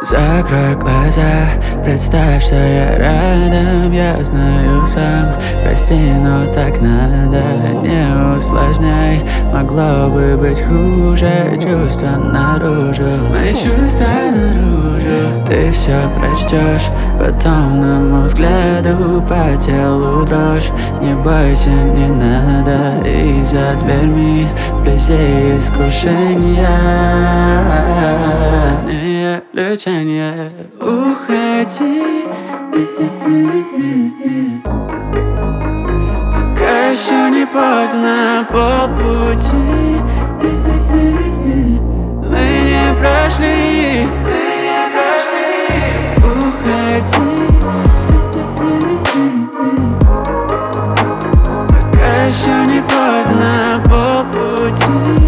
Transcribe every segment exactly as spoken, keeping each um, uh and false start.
Закрой глаза, представь, что я рядом. Я знаю сам, прости, но так надо. Не усложняй, могло бы быть хуже. Чувства наружу, мои чувства наружу. Ты все прочтешь, потом на мой взгляду по телу дрожь. Не бойся, не надо, и за дверьми вблизи искушения. Не лечение, уходи, пока еще не поздно, полпути мы не прошли, мы не прошли. Уходи, пока еще не поздно, полпути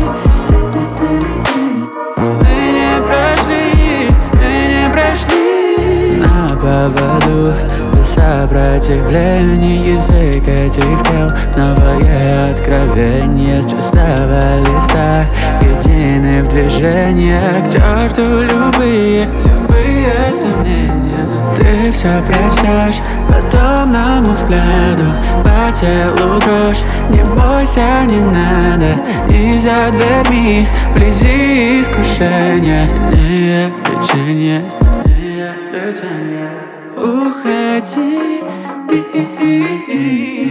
мы не прошли, мы не прошли. На поводу, без сопротивления, язык этих тел, новое откровение с чистого листа, единый в движениях, к черту любые, любые сомнения. Ты все прочтешь, потом на мой взгляду по телу дрожь. Не бойся, не надо, и за дверьми вблизи искушения. Сильнее лечение, сильнее лечение. Уходи,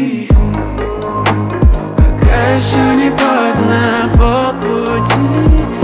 пока еще не поздно, полпути